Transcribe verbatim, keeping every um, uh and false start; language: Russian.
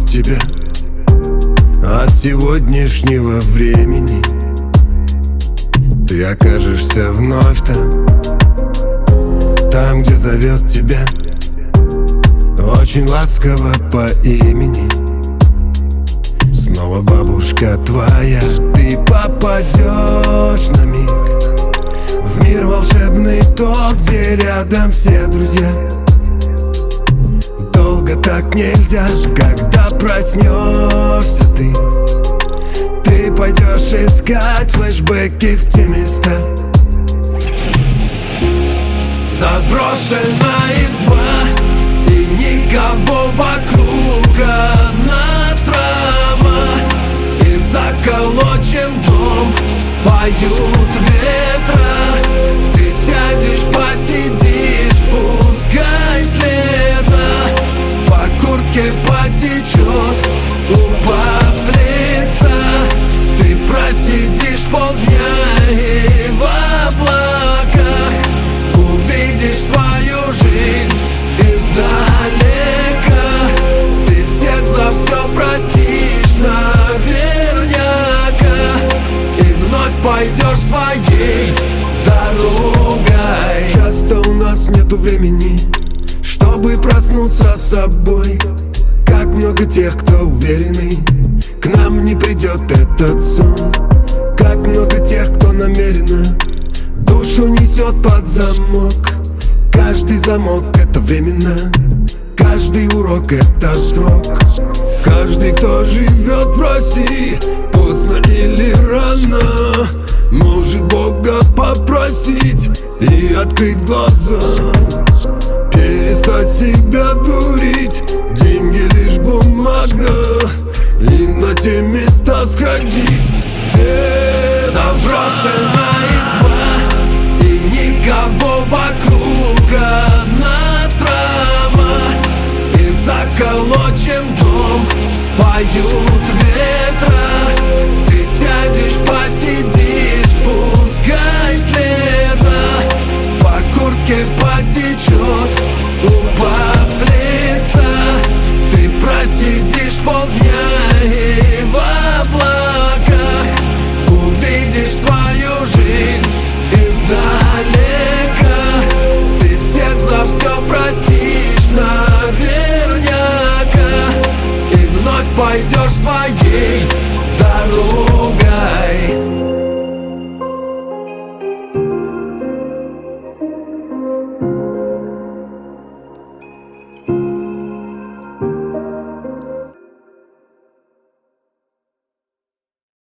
тебя от сегодняшнего времени. Ты окажешься вновь там, там, где зовет тебя очень ласково по имени. Снова бабушка твоя. Ты попадешь на миг в мир волшебный, тот, где рядом все друзья. Долго так нельзя, когда проснешься ты. Ты пойдешь искать флешбеки в те места. Заброшенная изба и никого вокруг, одна трава и заколочен дом. Поют ветра, ты сядешь, посидишь, пускай слеза по куртке потечет, упав с лица. Ты просидишь полдня и в облаках увидишь свою жизнь издалека. Ты всех за все простишь наверняка и вновь пойдешь своей дорогой. Часто у нас нету времени, чтобы проснуться собой. Как много тех, кто уверенный, к нам не придет этот сон. Как много тех, кто намеренно душу несет под замок. Каждый замок — это временно, каждый урок — это срок. Каждый, кто живет в России, поздно или рано, может Бога попросить и открыть глаза. Перестать себя дурить, деньги лишь бумага, и на те места сходить, где заброшено.